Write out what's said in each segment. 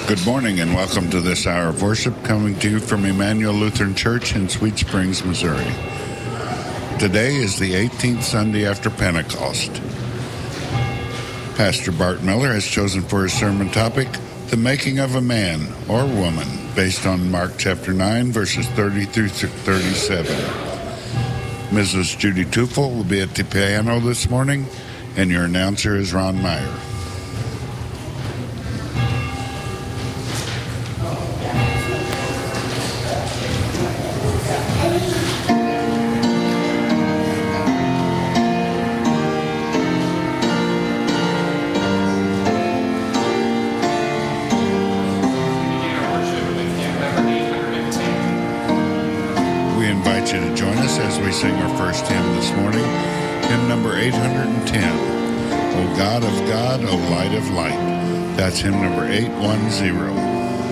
Good morning and welcome to this hour of worship coming to you from Emmanuel Lutheran Church in Sweet Springs, Missouri. Today is the 18th Sunday after Pentecost. Pastor Bart Miller has chosen for his sermon topic, the making of a man or woman, based on Mark chapter 9, verses 30 through 37. Mrs. Judy Tufel will be at the piano this morning, and your announcer is Ron Meyer. Sing our first hymn this morning, hymn number 810, O God of God, O Light of Light. That's hymn number 810.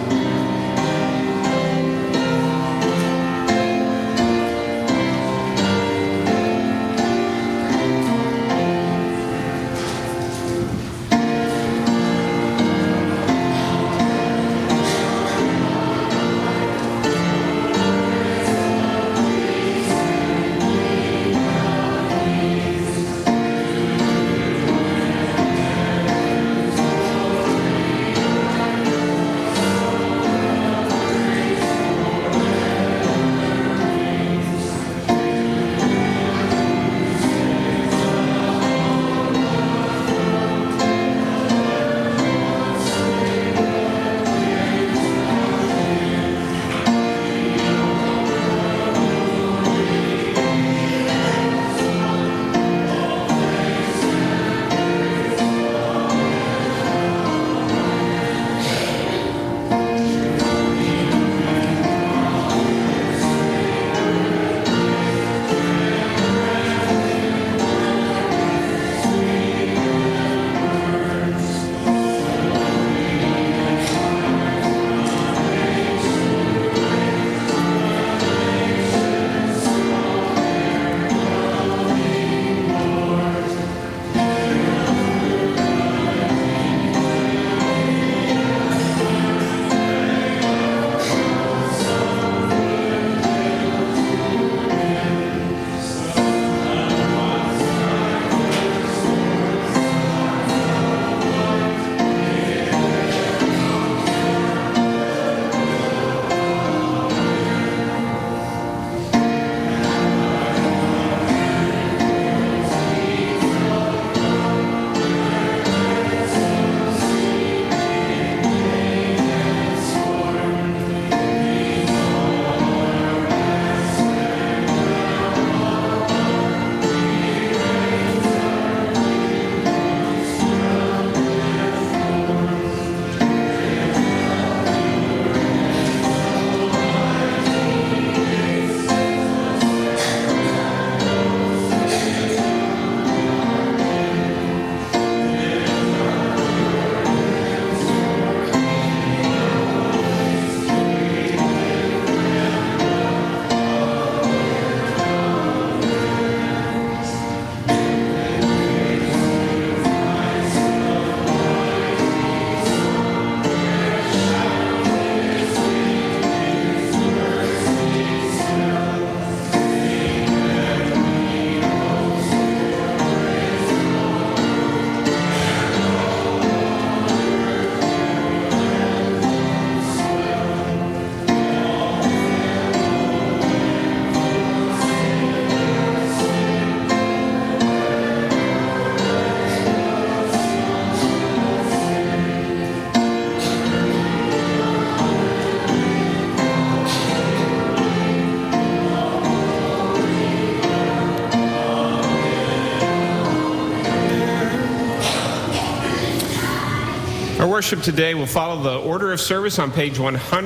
Our worship today will follow the order of service on page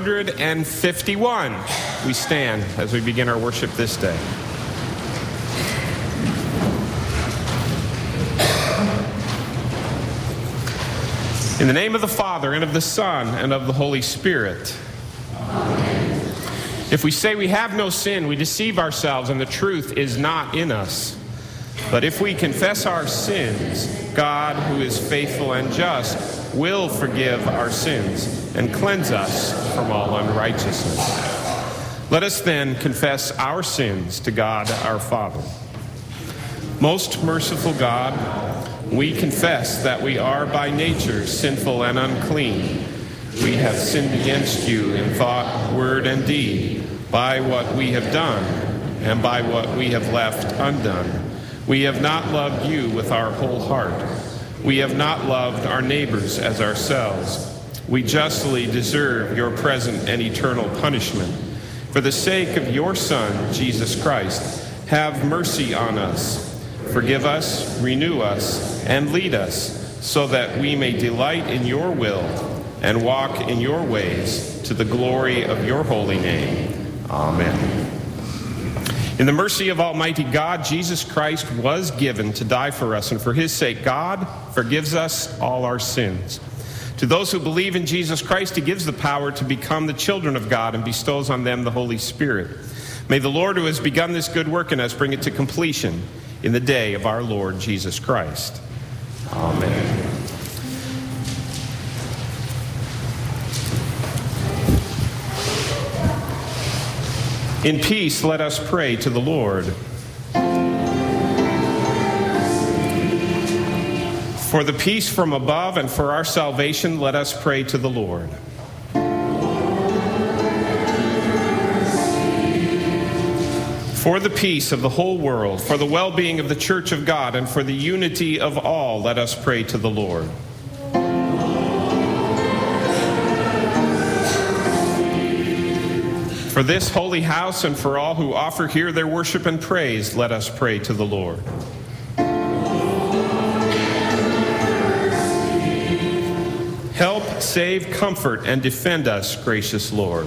151. We stand as we begin our worship this day. In the name of the Father, and of the Son, and of the Holy Spirit. Amen. If we say we have no sin, we deceive ourselves, and the truth is not in us. But if we confess our sins, God, who is faithful and just, will forgive our sins and cleanse us from all unrighteousness. Let us then confess our sins to God our Father. Most merciful God, we confess that we are by nature sinful and unclean. We have sinned against you in thought, word, and deed, by what we have done and by what we have left undone. We have not loved you with our whole heart. We have not loved our neighbors as ourselves. We justly deserve your present and eternal punishment. For the sake of your Son, Jesus Christ, have mercy on us. Forgive us, renew us, and lead us, so that we may delight in your will and walk in your ways to the glory of your holy name. Amen. In the mercy of Almighty God, Jesus Christ was given to die for us, and for his sake, God forgives us all our sins. To those who believe in Jesus Christ, he gives the power to become the children of God and bestows on them the Holy Spirit. May the Lord who has begun this good work in us bring it to completion in the day of our Lord Jesus Christ. Amen. In peace, let us pray to the Lord. For the peace from above and for our salvation, let us pray to the Lord. For the peace of the whole world, for the well-being of the Church of God, and for the unity of all, let us pray to the Lord. For this holy house and for all who offer here their worship and praise, let us pray to the Lord. Help, save, comfort, and defend us, gracious Lord.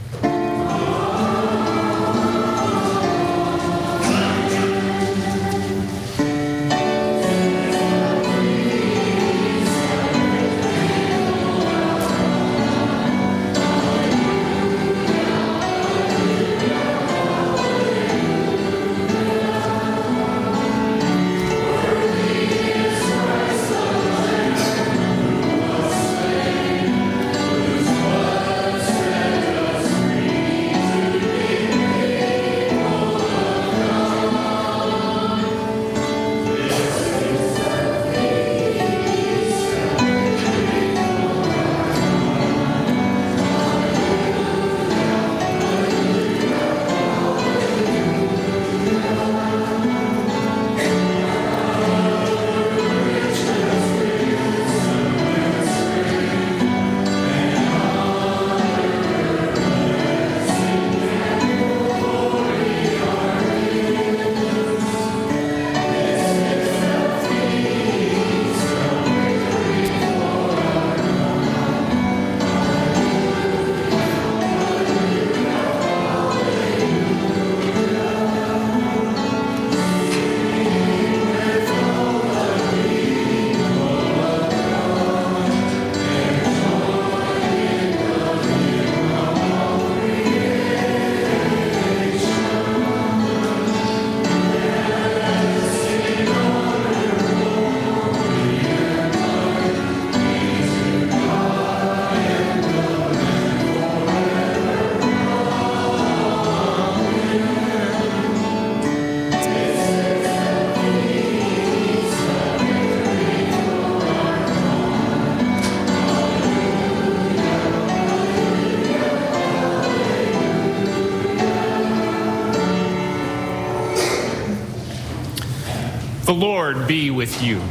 The Lord be with you.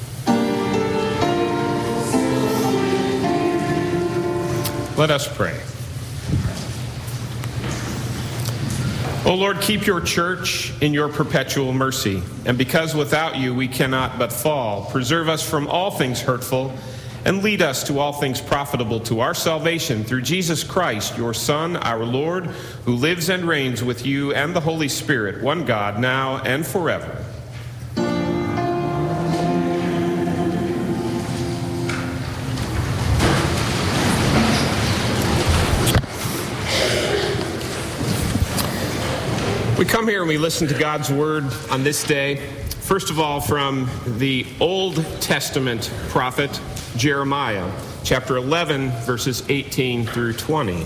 Let us pray. O Lord, keep your church in your perpetual mercy, and because without you we cannot but fall, preserve us from all things hurtful, and lead us to all things profitable to our salvation through Jesus Christ, your Son, our Lord, who lives and reigns with you and the Holy Spirit, one God, now and forever. We come here and we listen to God's word on this day, first of all from the Old Testament prophet Jeremiah chapter 11, verses 18 through 20.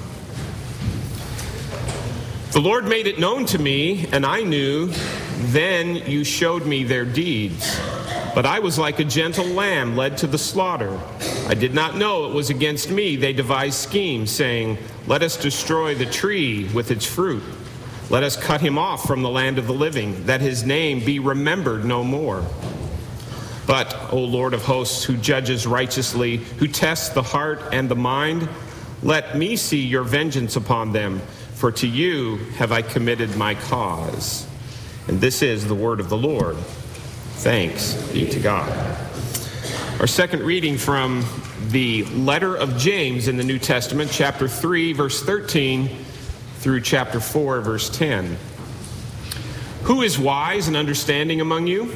The Lord made it known to me, and I knew. Then you showed me their deeds. But I was like a gentle lamb led to the slaughter. I did not know it was against me they devised schemes, saying, let us destroy the tree with its fruit. Let us cut him off from the land of the living, that his name be remembered no more. But, O Lord of hosts, who judges righteously, who tests the heart and the mind, let me see your vengeance upon them, for to you have I committed my cause. And this is the word of the Lord. Thanks be to God. Our second reading from the letter of James in the New Testament, chapter 3, verse 13 through chapter 4, verse 10. Who is wise and understanding among you?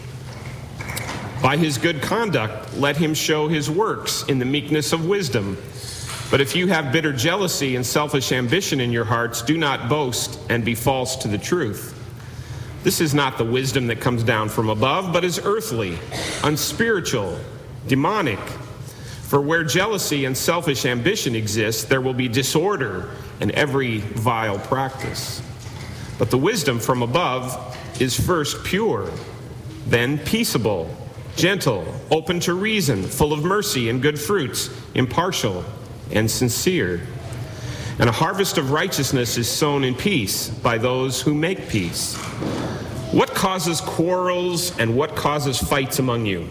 By his good conduct, let him show his works in the meekness of wisdom. But if you have bitter jealousy and selfish ambition in your hearts, do not boast and be false to the truth. This is not the wisdom that comes down from above, but is earthly, unspiritual, demonic. For where jealousy and selfish ambition exist, there will be disorder and every vile practice. But the wisdom from above is first pure, then peaceable, gentle, open to reason, full of mercy and good fruits, impartial and sincere. And a harvest of righteousness is sown in peace by those who make peace. What causes quarrels and what causes fights among you?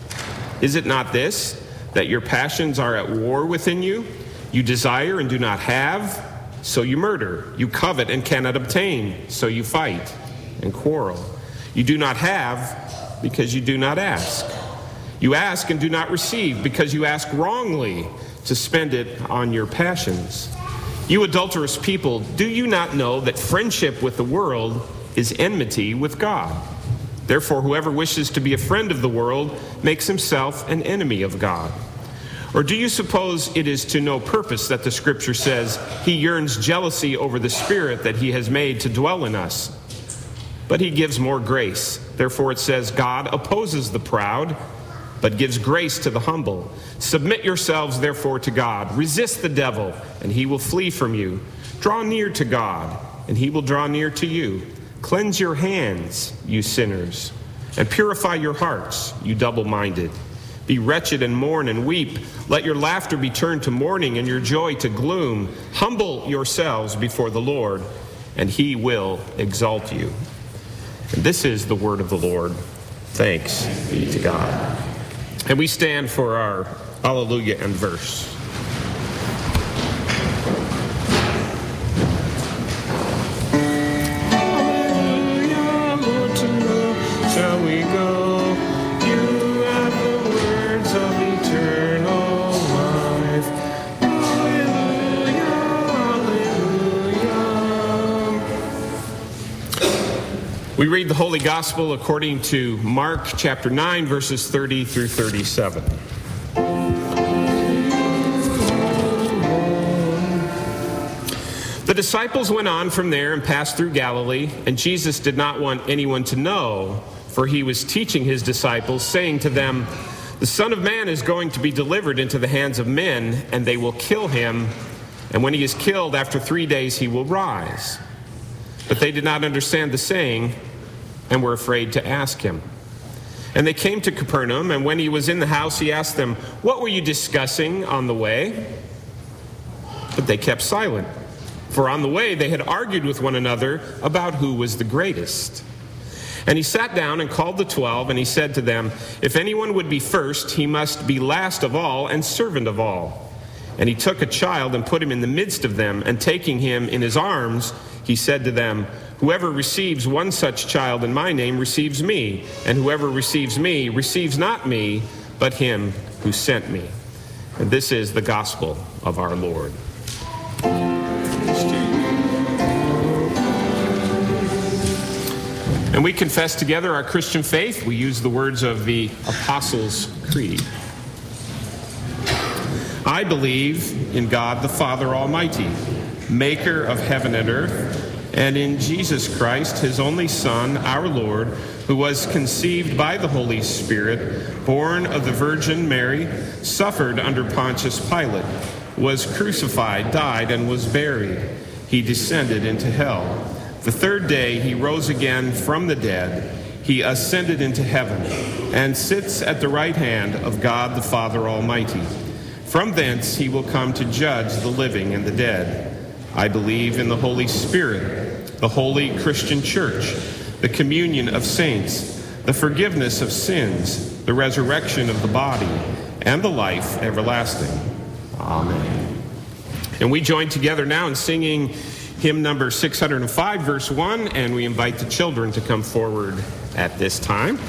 Is it not this, that your passions are at war within you? You desire and do not have, so you murder. You covet and cannot obtain, so you fight and quarrel. You do not have because you do not ask. You ask and do not receive because you ask wrongly to spend it on your passions. You adulterous people, do you not know that friendship with the world is enmity with God? Therefore, whoever wishes to be a friend of the world makes himself an enemy of God. Or do you suppose it is to no purpose that the Scripture says, he yearns jealousy over the Spirit that he has made to dwell in us? But he gives more grace. Therefore it says, God opposes the proud, but gives grace to the humble. Submit yourselves, therefore, to God. Resist the devil, and he will flee from you. Draw near to God, and he will draw near to you. Cleanse your hands, you sinners, and purify your hearts, you double-minded. Be wretched and mourn and weep. Let your laughter be turned to mourning and your joy to gloom. Humble yourselves before the Lord, and he will exalt you. And this is the word of the Lord. Thanks be to God. And we stand for our Alleluia and verse. Alleluia, Lord, to whom shall we go? You have the words of eternal life. Alleluia, alleluia. We read the Holy Gospel according to Mark chapter 9, verses 30 through 37. The disciples went on from there and passed through Galilee, and Jesus did not want anyone to know, for he was teaching his disciples, saying to them, the Son of Man is going to be delivered into the hands of men, and they will kill him, and when he is killed, after 3 days he will rise. But they did not understand the saying, and were afraid to ask him. And they came to Capernaum, and when he was in the house, he asked them, what were you discussing on the way? But they kept silent, for on the way they had argued with one another about who was the greatest. And he sat down and called the 12, and he said to them, if anyone would be first, he must be last of all and servant of all. And he took a child and put him in the midst of them, and taking him in his arms, he said to them, whoever receives one such child in my name receives me, and whoever receives me receives not me, but him who sent me. And this is the gospel of our Lord. And we confess together our Christian faith. We use the words of the Apostles' Creed. I believe in God the Father Almighty, maker of heaven and earth, and in Jesus Christ, his only Son, our Lord, who was conceived by the Holy Spirit, born of the Virgin Mary, suffered under Pontius Pilate, was crucified, died, and was buried. He descended into hell. The third day he rose again from the dead. He ascended into heaven and sits at the right hand of God the Father Almighty. From thence he will come to judge the living and the dead. I believe in the Holy Spirit, the holy Christian church, the communion of saints, the forgiveness of sins, the resurrection of the body, and the life everlasting. Amen. And we join together now in singing hymn number 605, verse 1, and we invite the children to come forward at this time.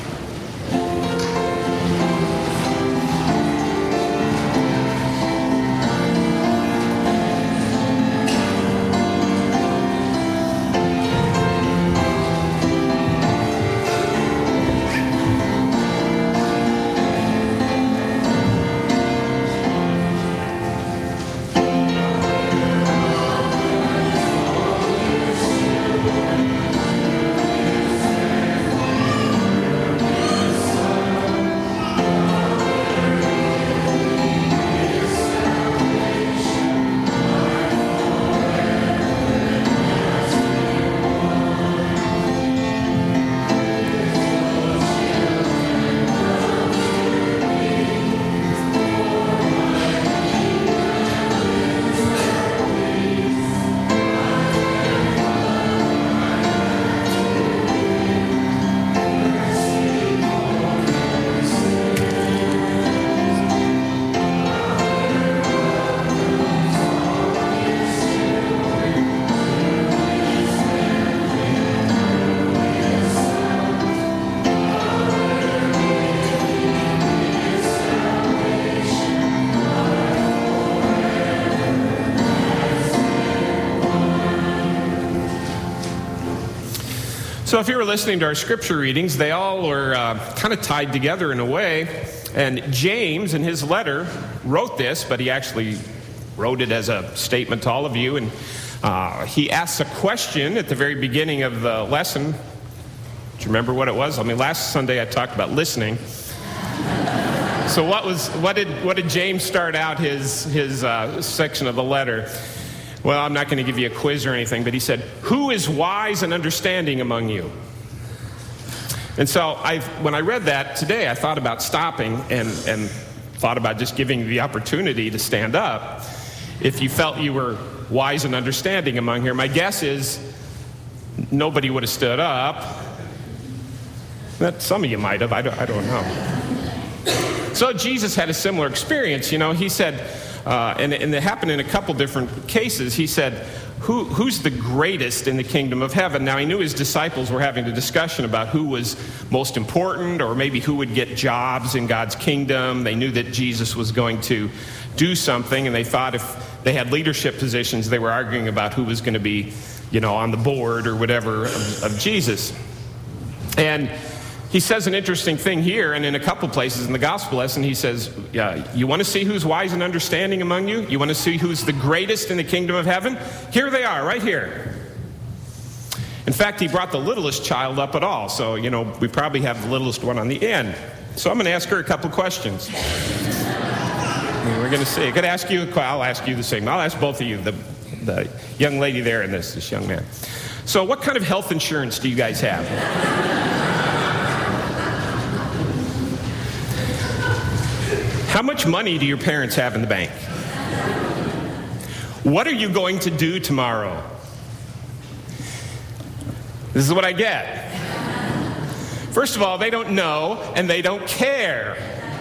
So if you were listening to our scripture readings, they all were kind of tied together in a way. And James, in his letter, wrote this, but he actually wrote it as a statement to all of you. And he asks a question at the very beginning of the lesson. Do you remember what it was? I mean, last Sunday I talked about listening. So what did James start out his section of the letter? Well, I'm not going to give you a quiz or anything, but he said, "Who is wise and understanding among you?" And so when I read that today, I thought about stopping and thought about just giving you the opportunity to stand up if you felt you were wise and understanding among here. My guess is nobody would have stood up. That some of you might have. I don't know. So Jesus had a similar experience. He said, and it happened in a couple different cases. He said, who's the greatest in the kingdom of heaven? Now, he knew his disciples were having a discussion about who was most important, or maybe who would get jobs in God's kingdom. They knew that Jesus was going to do something, and they thought if they had leadership positions, they were arguing about who was going to be, on the board or whatever of Jesus. And he says an interesting thing here, and in a couple places in the gospel lesson, he says, you want to see who's wise and understanding among you? You want to see who's the greatest in the kingdom of heaven? Here they are, right here. In fact, he brought the littlest child up at all, so, we probably have the littlest one on the end. So I'm going to ask her a couple questions. We're going to see. I'll ask you the same. I'll ask both of you, the young lady there and this young man. So what kind of health insurance do you guys have? How much money do your parents have in the bank? What are you going to do tomorrow? This is what I get. First of all, they don't know and they don't care.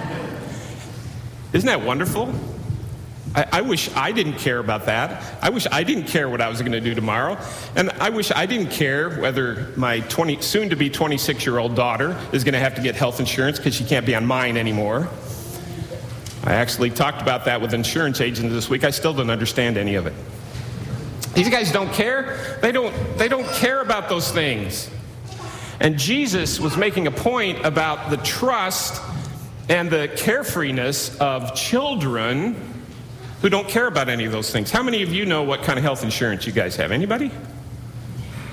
Isn't that wonderful? I wish I didn't care about that. I wish I didn't care what I was going to do tomorrow. And I wish I didn't care whether my soon-to-be 26-year-old daughter is going to have to get health insurance because she can't be on mine anymore. I actually talked about that with insurance agents this week. I still don't understand any of it. These guys don't care. They don't care about those things. And Jesus was making a point about the trust and the carefreeness of children who don't care about any of those things. How many of you know what kind of health insurance you guys have? Anybody?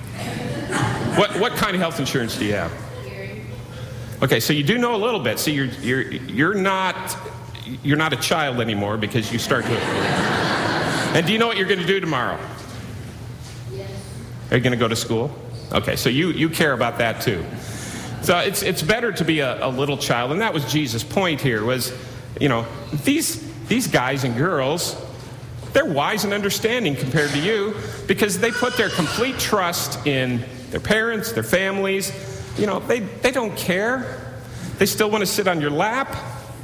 What kind of health insurance do you have? Okay, so you do know a little bit. So you're not a child anymore because you start to. And do you know what you're going to do tomorrow? Yes. Are you going to go to school? Okay, so you care about that too. So it's better to be a little child, and that was Jesus' point here. Was, these guys and girls, they're wise and understanding compared to you because they put their complete trust in their parents, their families. They don't care. They still want to sit on your lap.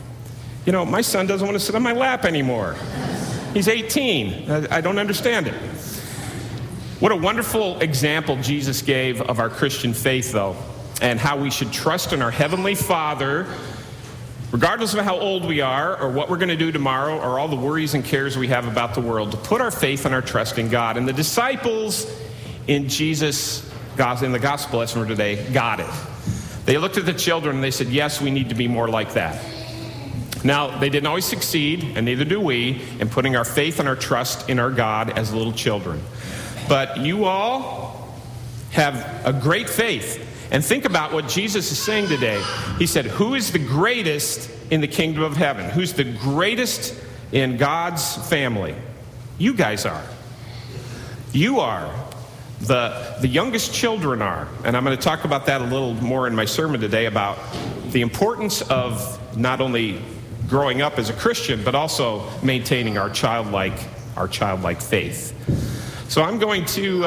My son doesn't want to sit on my lap anymore. He's 18. I don't understand it. What a wonderful example Jesus gave of our Christian faith, though, and how we should trust in our Heavenly Father, regardless of how old we are or what we're going to do tomorrow or all the worries and cares we have about the world, to put our faith and our trust in God. And the disciples in the gospel lesson for today got it. They looked at the children and they said, yes, we need to be more like that. Now, they didn't always succeed, and neither do we, in putting our faith and our trust in our God as little children. But you all have a great faith. And think about what Jesus is saying today. He said, who is the greatest in the kingdom of heaven? Who's the greatest in God's family? You guys are. You are. The youngest children are. And I'm going to talk about that a little more in my sermon today, about the importance of not only growing up as a Christian, but also maintaining our childlike faith. So I'm going to,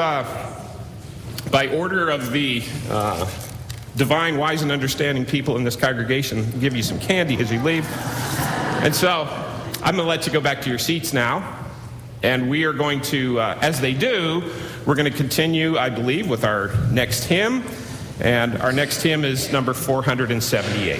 by order of the divine, wise, and understanding people in this congregation, give you some candy as you leave. And so I'm going to let you go back to your seats now. And we are going to, as they do, we're going to continue, I believe, with our next hymn. And our next hymn is number 478.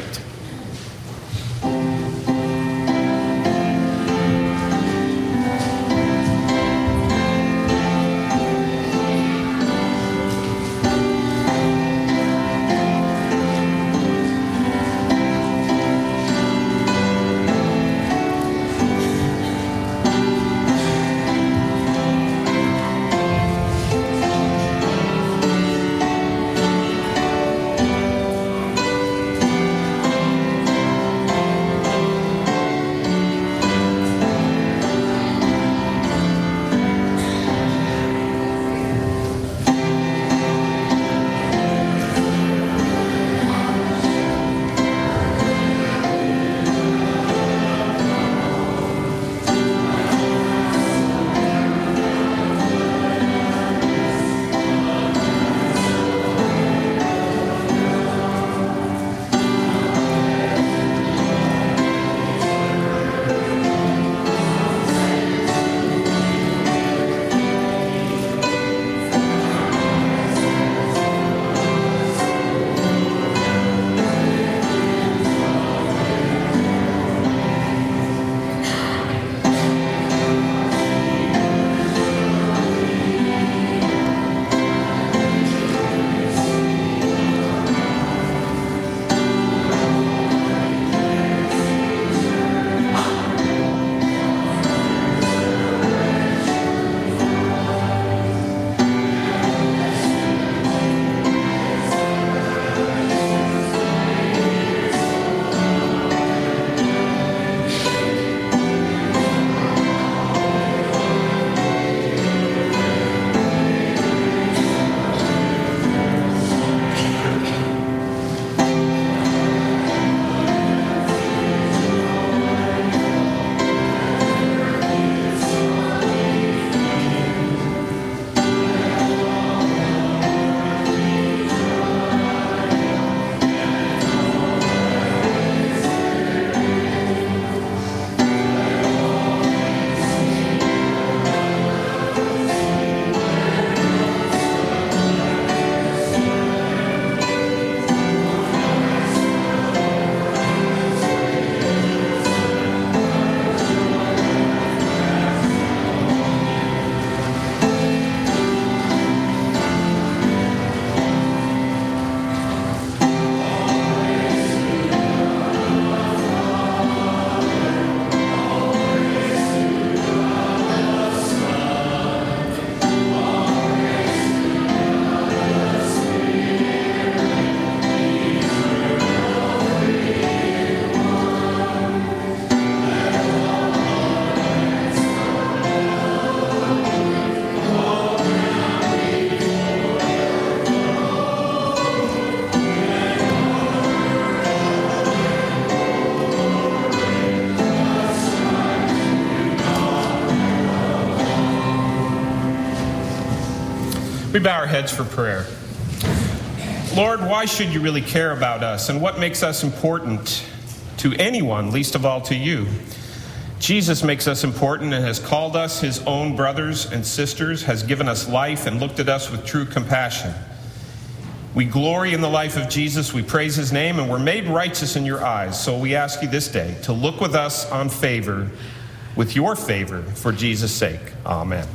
We bow our heads for prayer. Lord, why should you really care about us, and what makes us important to anyone, least of all to you? Jesus makes us important and has called us his own brothers and sisters, has given us life and looked at us with true compassion. We glory in the life of Jesus, we praise his name, and we're made righteous in your eyes. So we ask you this day to look with us on favor, with your favor, for Jesus' sake. Amen.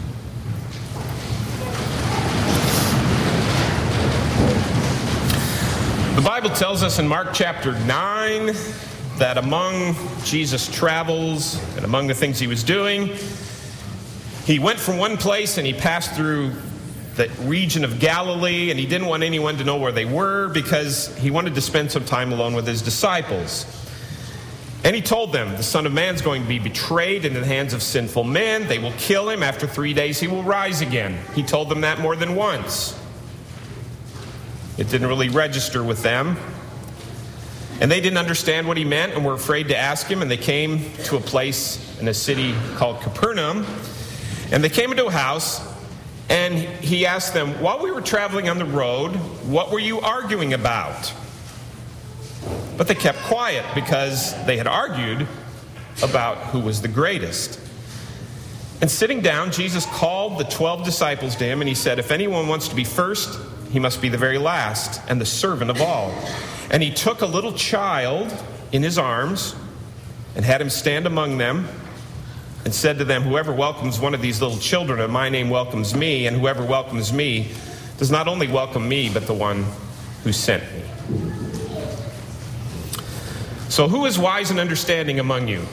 The Bible tells us in Mark chapter 9 that among Jesus' travels and among the things he was doing, he went from one place and he passed through the region of Galilee, and he didn't want anyone to know where they were because he wanted to spend some time alone with his disciples. And he told them, the Son of Man's going to be betrayed into the hands of sinful men. They will kill him. After 3 days, he will rise again. He told them that more than once. It didn't really register with them. And they didn't understand what he meant and were afraid to ask him. And they came to a place in a city called Capernaum. And they came into a house, and he asked them, while we were traveling on the road, what were you arguing about? But they kept quiet because they had argued about who was the greatest. And sitting down, Jesus called the 12 disciples to him, and he said, if anyone wants to be first, he must be the very last and the servant of all. And he took a little child in his arms and had him stand among them and said to them, whoever welcomes one of these little children in my name welcomes me, and whoever welcomes me does not only welcome me, but the one who sent me. So who is wise and understanding among you?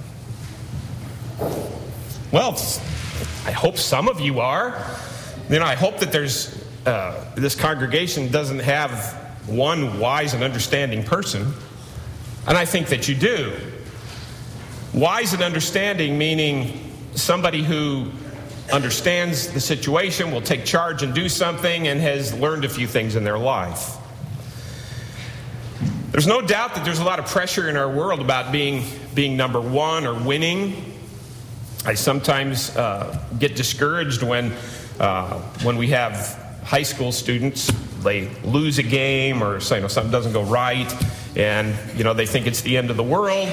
Well, I hope some of you are. I hope that there's this congregation doesn't have one wise and understanding person. And I think that you do. Wise and understanding meaning somebody who understands the situation, will take charge and do something, and has learned a few things in their life. There's no doubt that there's a lot of pressure in our world about being number one or winning. I sometimes get discouraged when we have high school students, they lose a game or something doesn't go right, and they think it's the end of the world.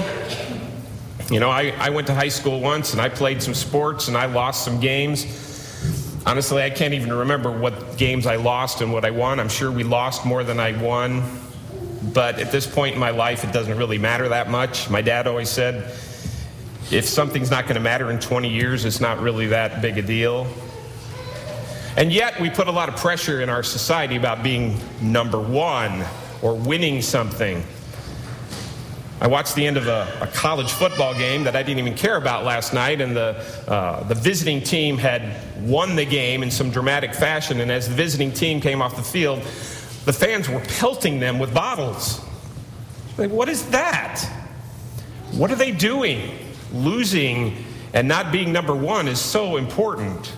I went to high school once and I played some sports and I lost some games. Honestly, I can't even remember what games I lost and what I won. I'm sure we lost more than I won. But at this point in my life, it doesn't really matter that much. My dad always said, if something's not going to matter in 20 years, it's not really that big a deal. And yet, we put a lot of pressure in our society about being number one or winning something. I watched the end of a college football game that I didn't even care about last night, and the visiting team had won the game in some dramatic fashion, and as the visiting team came off the field, the fans were pelting them with bottles. Like, what is that? What are they doing? Losing and not being number one is so important.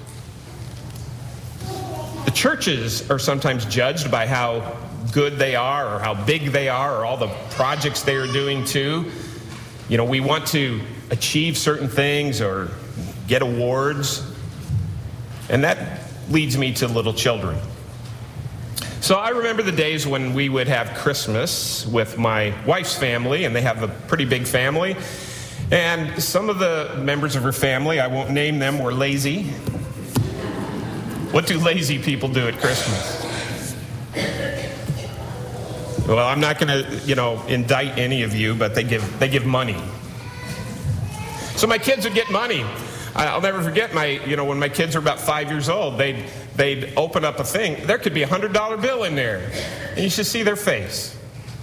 The churches are sometimes judged by how good they are or how big they are or all the projects they are doing too. We want to achieve certain things or get awards. And that leads me to little children. So I remember the days when we would have Christmas with my wife's family, and they have a pretty big family. And some of the members of her family, I won't name them, were lazy. What do lazy people do at Christmas? Well, I'm not going to, indict any of you, but they give money. So my kids would get money. I'll never forget when my kids were about 5 years old, they'd open up a thing. There could be a $100 bill in there, and you should see their face.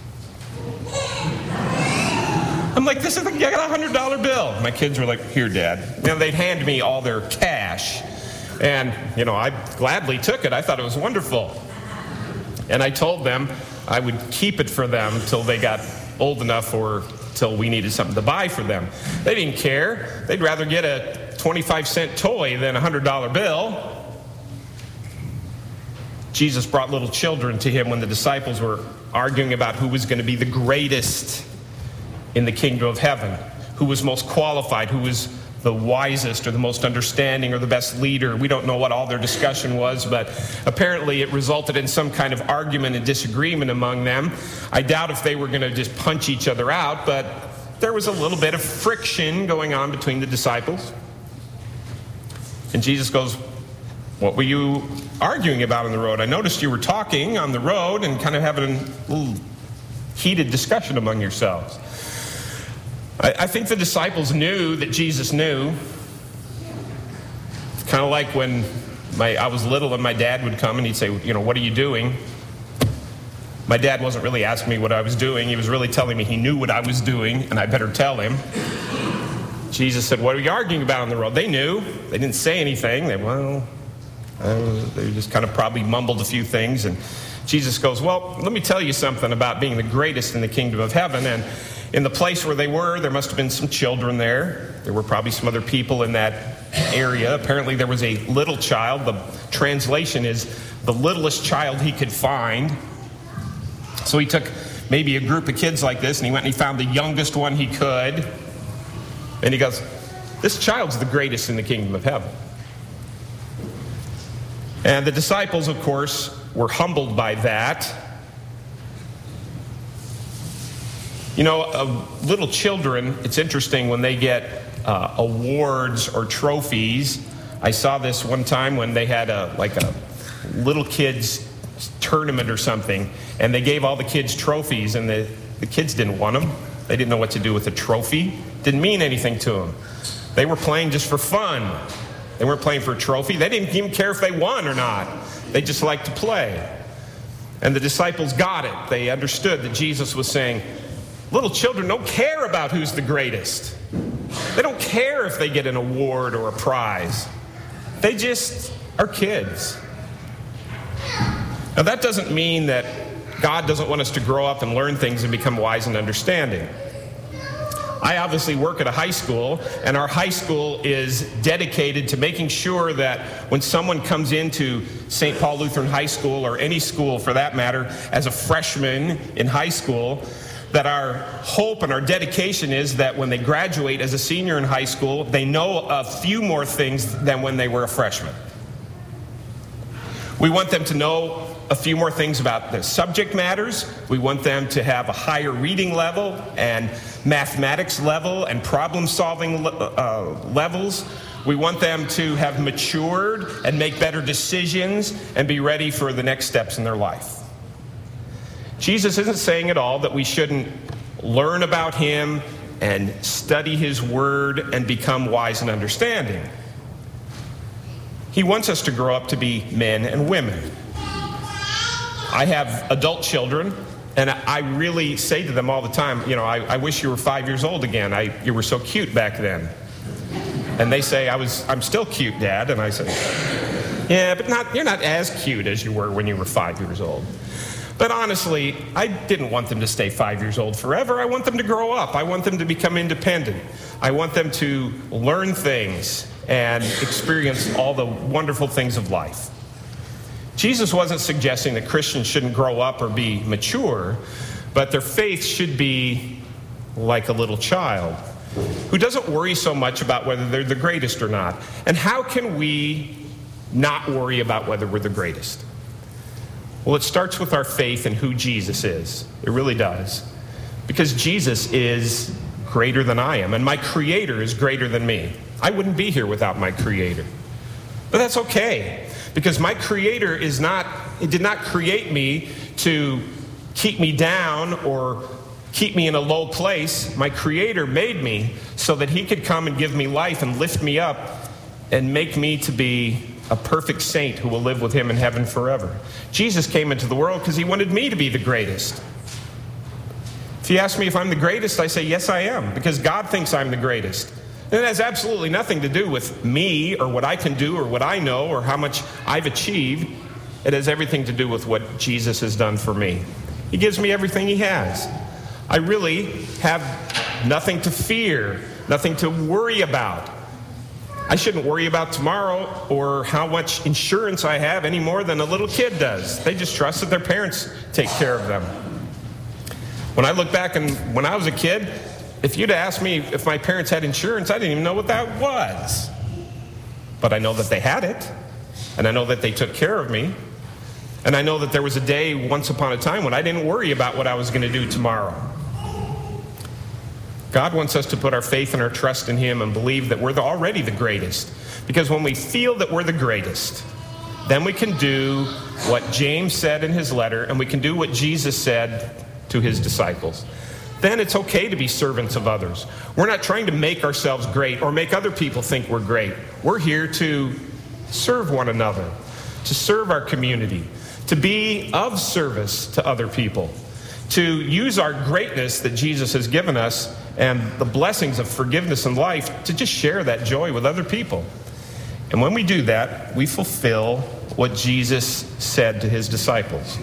I'm like, I got a $100 bill. My kids were like, here, Dad. They'd hand me all their cash, and I gladly took it. I thought it was wonderful, and I told them I would keep it for them till they got old enough or till we needed something to buy for them. They didn't care. They'd rather get a 25-cent toy than a $100 bill. Jesus brought little children to him when the disciples were arguing about who was going to be the greatest in the kingdom of heaven, who was most qualified, who was the wisest or the most understanding or the best leader. We don't know what all their discussion was, but apparently it resulted in some kind of argument and disagreement among them. I doubt if they were going to just punch each other out, but there was a little bit of friction going on between the disciples. And Jesus goes, "What were you arguing about on the road? I noticed you were talking on the road and kind of having a little heated discussion among yourselves." I think the disciples knew that Jesus knew. It's kind of like when I was little and my dad would come and he'd say, "What are you doing?" My dad wasn't really asking me what I was doing. He was really telling me he knew what I was doing and I better tell him. Jesus said, "What are you arguing about on the road?" They knew. They didn't say anything. They just kind of probably mumbled a few things. And Jesus goes, "Well, let me tell you something about being the greatest in the kingdom of heaven." And in the place where they were, there must have been some children there. There were probably some other people in that area. Apparently there was a little child. The translation is the littlest child he could find. So he took maybe a group of kids like this, and he went and he found the youngest one he could. And he goes, "This child's the greatest in the kingdom of heaven." And the disciples, of course, were humbled by that. Little children, it's interesting when they get awards or trophies. I saw this one time when they had a little kids tournament or something, and they gave all the kids trophies, and the kids didn't want them. They didn't know what to do with a trophy. Didn't mean anything to them. They were playing just for fun. They weren't playing for a trophy. They didn't even care if they won or not. They just liked to play. And the disciples got it. They understood that Jesus was saying, little children don't care about who's the greatest. They don't care if they get an award or a prize. They just are kids. Now that doesn't mean that God doesn't want us to grow up and learn things and become wise and understanding. I obviously work at a high school, and our high school is dedicated to making sure that when someone comes into St. Paul Lutheran High School, or any school for that matter, as a freshman in high school, that our hope and our dedication is that when they graduate as a senior in high school, they know a few more things than when they were a freshman. We want them to know a few more things about the subject matters. We want them to have a higher reading level and mathematics level and problem-solving levels. We want them to have matured and make better decisions and be ready for the next steps in their life. Jesus isn't saying at all that we shouldn't learn about him and study his word and become wise and understanding. He wants us to grow up to be men and women. I have adult children, and I really say to them all the time, I wish you were 5 years old again. You were so cute back then. And they say, I'm still cute, Dad. And I say, yeah, but you're not as cute as you were when you were 5 years old. But honestly, I didn't want them to stay 5 years old forever. I want them to grow up. I want them to become independent. I want them to learn things and experience all the wonderful things of life. Jesus wasn't suggesting that Christians shouldn't grow up or be mature, but their faith should be like a little child who doesn't worry so much about whether they're the greatest or not. And how can we not worry about whether we're the greatest? Well, it starts with our faith in who Jesus is. It really does. Because Jesus is greater than I am, and my Creator is greater than me. I wouldn't be here without my Creator. But that's okay. Because my Creator did not create me to keep me down or keep me in a low place. My Creator made me so that he could come and give me life and lift me up and make me to be a perfect saint who will live with him in heaven forever. Jesus came into the world because he wanted me to be the greatest. If you ask me if I'm the greatest, I say yes, I am, because God thinks I'm the greatest. And it has absolutely nothing to do with me or what I can do or what I know or how much I've achieved. It has everything to do with what Jesus has done for me. He gives me everything he has. I really have nothing to fear, nothing to worry about. I shouldn't worry about tomorrow or how much insurance I have any more than a little kid does. They just trust that their parents take care of them. When I look back and when I was a kid, If you'd asked me if my parents had insurance, I didn't even know what that was. But I know that they had it, and I know that they took care of me, and I know that there was a day once upon a time when I didn't worry about what I was going to do tomorrow. God wants us to put our faith and our trust in Him and believe that we're already the greatest. Because when we feel that we're the greatest, then we can do what James said in his letter, and we can do what Jesus said to His disciples. Then it's okay to be servants of others. We're not trying to make ourselves great or make other people think we're great. We're here to serve one another, to serve our community, to be of service to other people, to use our greatness that Jesus has given us and the blessings of forgiveness and life to just share that joy with other people. And when we do that, we fulfill what Jesus said to His disciples.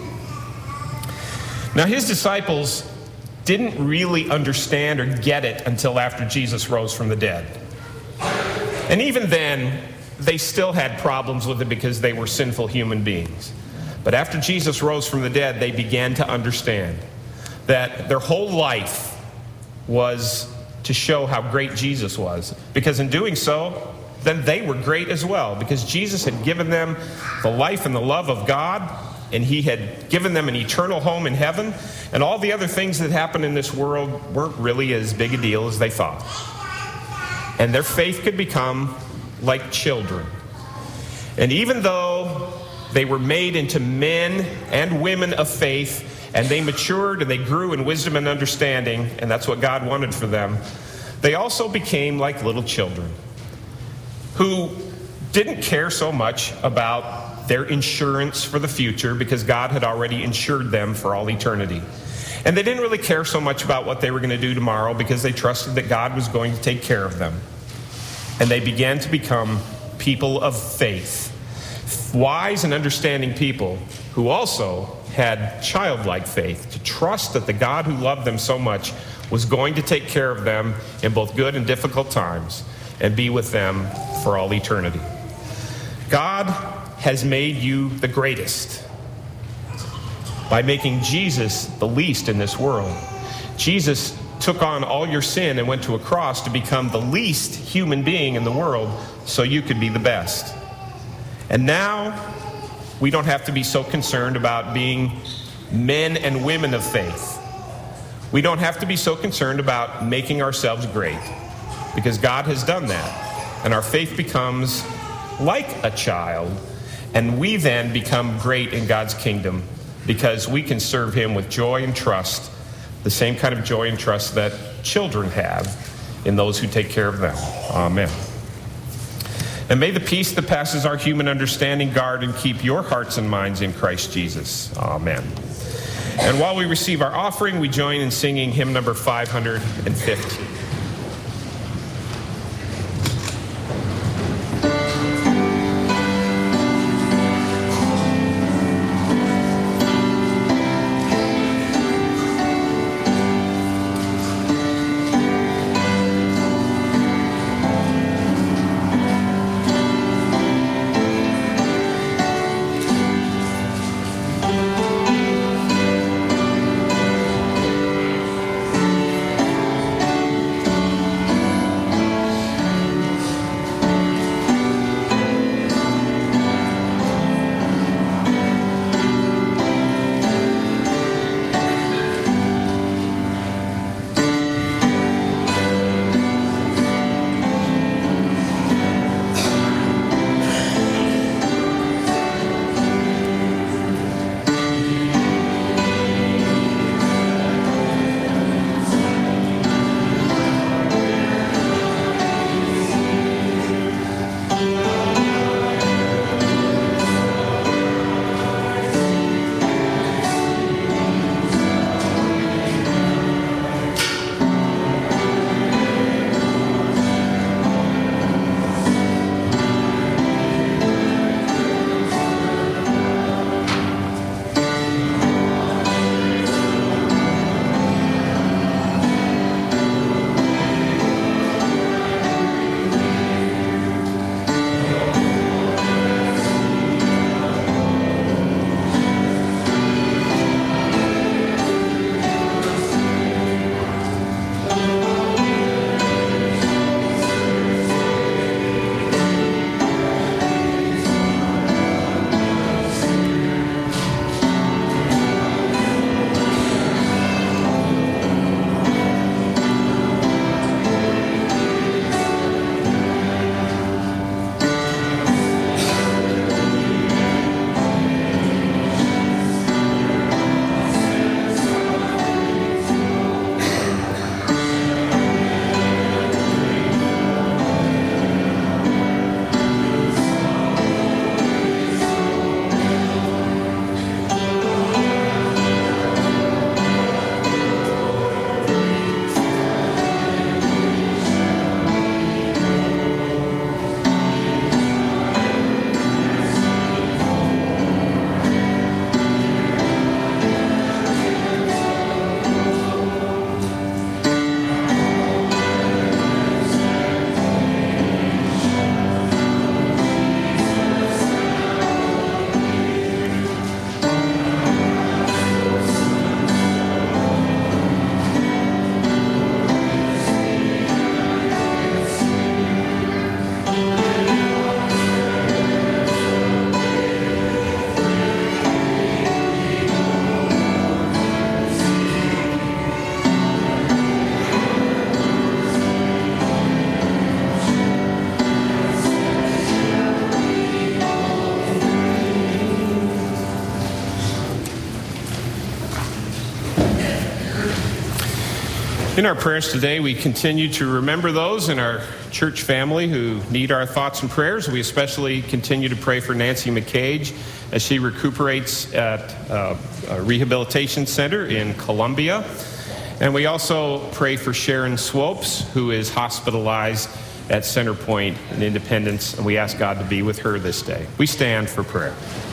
Now, His disciples didn't really understand or get it until after Jesus rose from the dead. And even then, they still had problems with it because they were sinful human beings. But after Jesus rose from the dead, they began to understand that their whole life was to show how great Jesus was. Because in doing so, then they were great as well. Because Jesus had given them the life and the love of God, and He had given them an eternal home in heaven, and all the other things that happened in this world weren't really as big a deal as they thought. And their faith could become like children. And even though they were made into men and women of faith, and they matured and they grew in wisdom and understanding, and that's what God wanted for them, they also became like little children who didn't care so much about their insurance for the future because God had already insured them for all eternity. And they didn't really care so much about what they were going to do tomorrow because they trusted that God was going to take care of them. And they began to become people of faith, wise and understanding people who also had childlike faith, to trust that the God who loved them so much was going to take care of them in both good and difficult times and be with them for all eternity. God has made you the greatest by making Jesus the least in this world. Jesus took on all your sin and went to a cross to become the least human being in the world so you could be the best. And now we don't have to be so concerned about being men and women of faith. We don't have to be so concerned about making ourselves great because God has done that. And our faith becomes like a child, and we then become great in God's kingdom because we can serve Him with joy and trust, the same kind of joy and trust that children have in those who take care of them. Amen. And may the peace that passes our human understanding guard and keep your hearts and minds in Christ Jesus. Amen. And while we receive our offering, we join in singing hymn number 550. In our prayers today, we continue to remember those in our church family who need our thoughts and prayers. We especially continue to pray for Nancy McCage as she recuperates at a rehabilitation center in Columbia. And we also pray for Sharon Swopes, who is hospitalized at Centerpoint in Independence, and we ask God to be with her this day. We stand for prayer.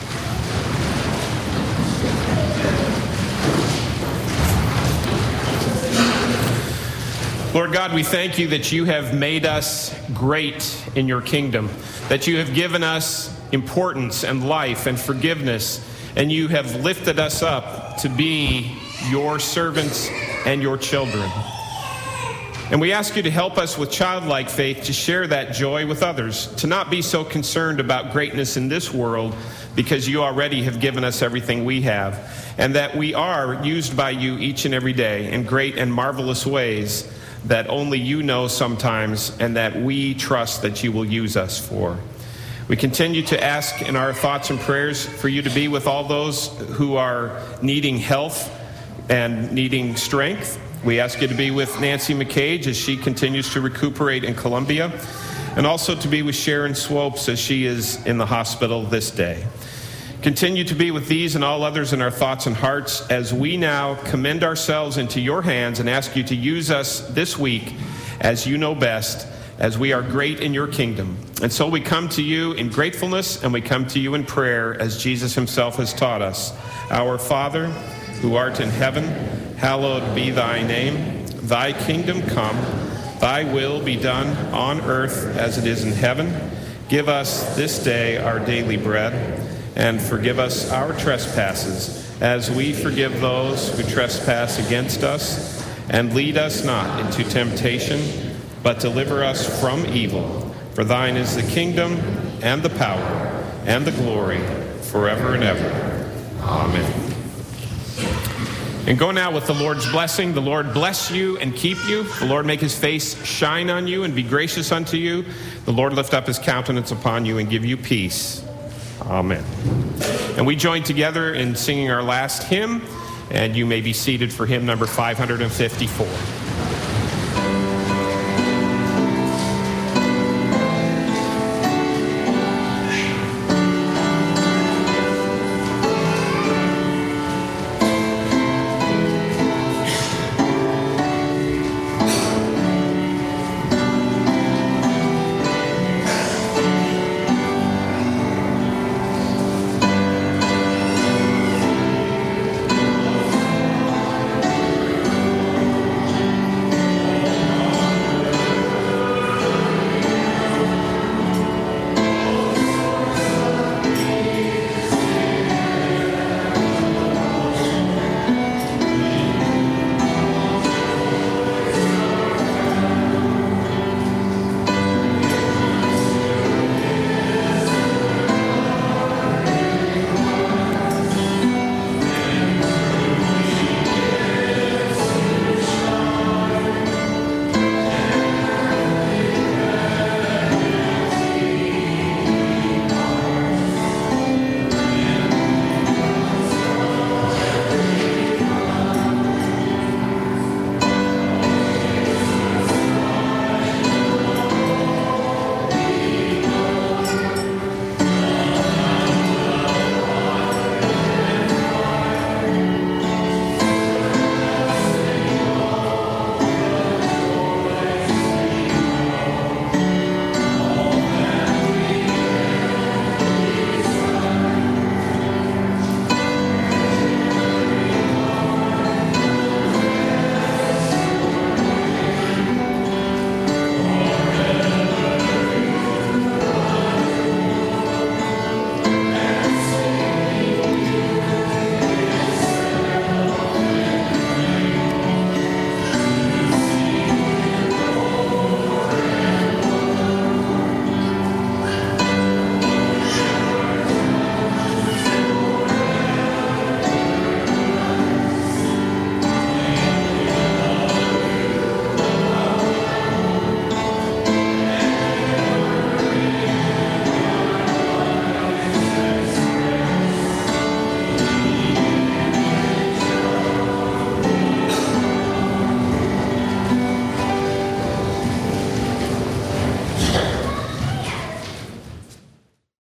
Lord God, we thank you that you have made us great in your kingdom, that you have given us importance and life and forgiveness, and you have lifted us up to be your servants and your children. And we ask you to help us with childlike faith to share that joy with others, to not be so concerned about greatness in this world because you already have given us everything we have, and that we are used by you each and every day in great and marvelous ways that only you know sometimes, and that we trust that you will use us for. We continue to ask in our thoughts and prayers for you to be with all those who are needing health and needing strength. We ask you to be with Nancy McCage as she continues to recuperate in Columbia, and also to be with Sharon Swopes as she is in the hospital this day. Continue to be with these and all others in our thoughts and hearts as we now commend ourselves into your hands and ask you to use us this week as you know best, as we are great in your kingdom. And so we come to you in gratefulness, and we come to you in prayer as Jesus himself has taught us. Our Father, who art in heaven, hallowed be thy name. Thy kingdom come, thy will be done on earth as it is in heaven. Give us this day our daily bread, and forgive us our trespasses, as we forgive those who trespass against us. And lead us not into temptation, but deliver us from evil. For thine is the kingdom, and the power, and the glory, forever and ever. Amen. And go now with the Lord's blessing. The Lord bless you and keep you. The Lord make his face shine on you and be gracious unto you. The Lord lift up his countenance upon you and give you peace. Amen. And we join together in singing our last hymn, and you may be seated for hymn number 554.